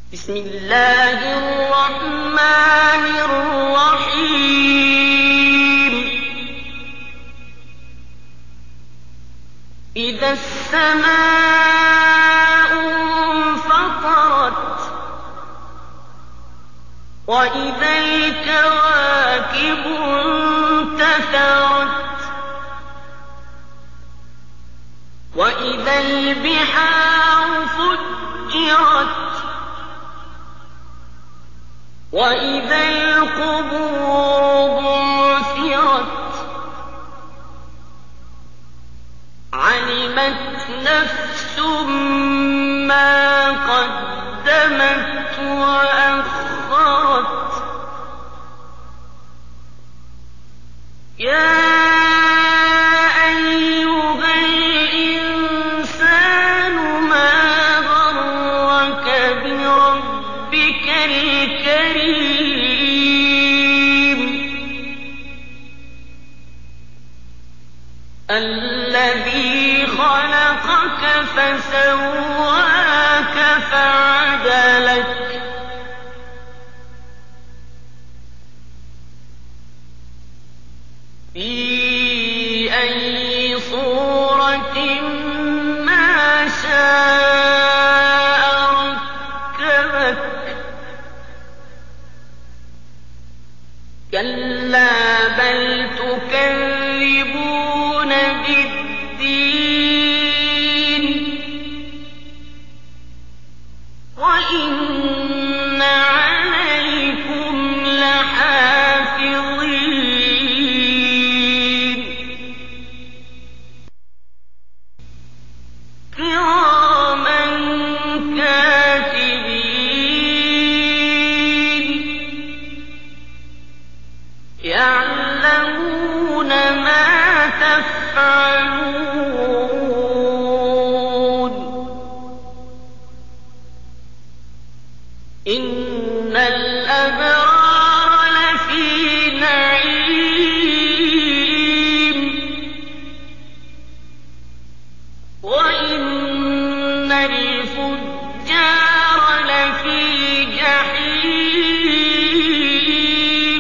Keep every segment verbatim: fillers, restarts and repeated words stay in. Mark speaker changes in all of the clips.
Speaker 1: بسم الله الرحمن الرحيم. إذا السماء انفطرت وإذا الكواكب انتثرت وإذا البحار فجرت وإذا القبور بعثرت علمت نفس ما قدمت وأخرت. يا أيها الإنسان ما غرك بربك الكريم الذي خلقك فسواك فعدلك في أي صورة ما شاء ركبك. كلا بل تكذبون بالدين وإن عليكم لحافظين كراما كاتبين يعلمون ما تفعلون. إن الأبرار لفي نعيم وإن الفجار لفي جحيم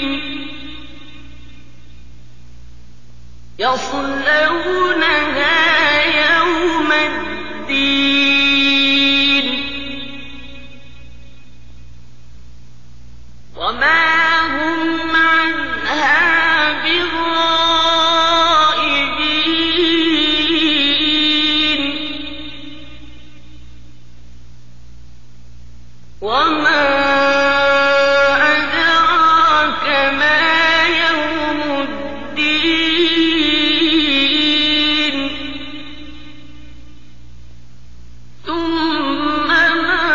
Speaker 1: يصلونها يوم الدين وما هم عنها بغائبين. وما أدراك ما يوم الدين ثم ما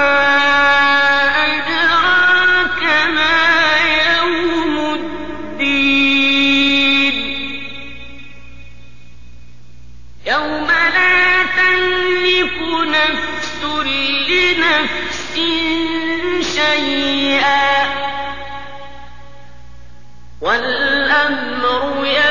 Speaker 1: أدراك ما يوم الدين يوم لا تملك نفس لنفس شيئا والأمر